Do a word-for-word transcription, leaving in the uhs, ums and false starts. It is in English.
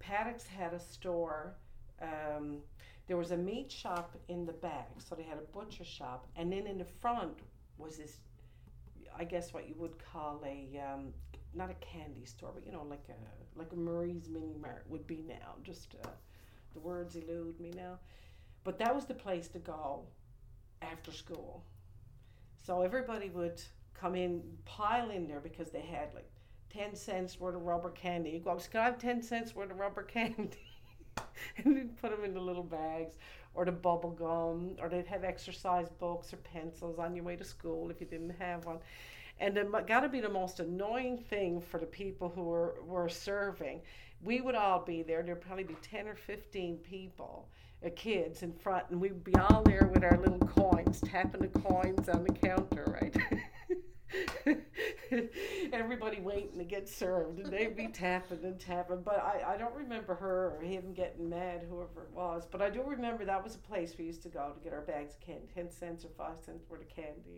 Paddocks had a store. Um, there was a meat shop in the back, so they had a butcher shop, and then in the front was this, I guess what you would call a um, not a candy store, but you know, like a like a Marie's Mini Mart would be now. Just uh, the words elude me now, but that was the place to go after school. So everybody would come in, pile in there because they had like ten cents worth of rubber candy. You go, can I have ten cents worth of rubber candy? And they'd put them in the little bags, or the bubble gum, or they'd have exercise books or pencils on your way to school if you didn't have one. And it got to be the most annoying thing for the people who were, were serving. We would all be there. There'd probably be ten or fifteen people, uh, kids in front, and we'd be all there with our little coins, tapping the coins on the counter, right? Everybody waiting to get served, and they'd be tapping and tapping. But I, I don't remember her or him getting mad, whoever it was. But I do remember that was a place we used to go to get our bags of candy, ten cents or five cents worth of candy.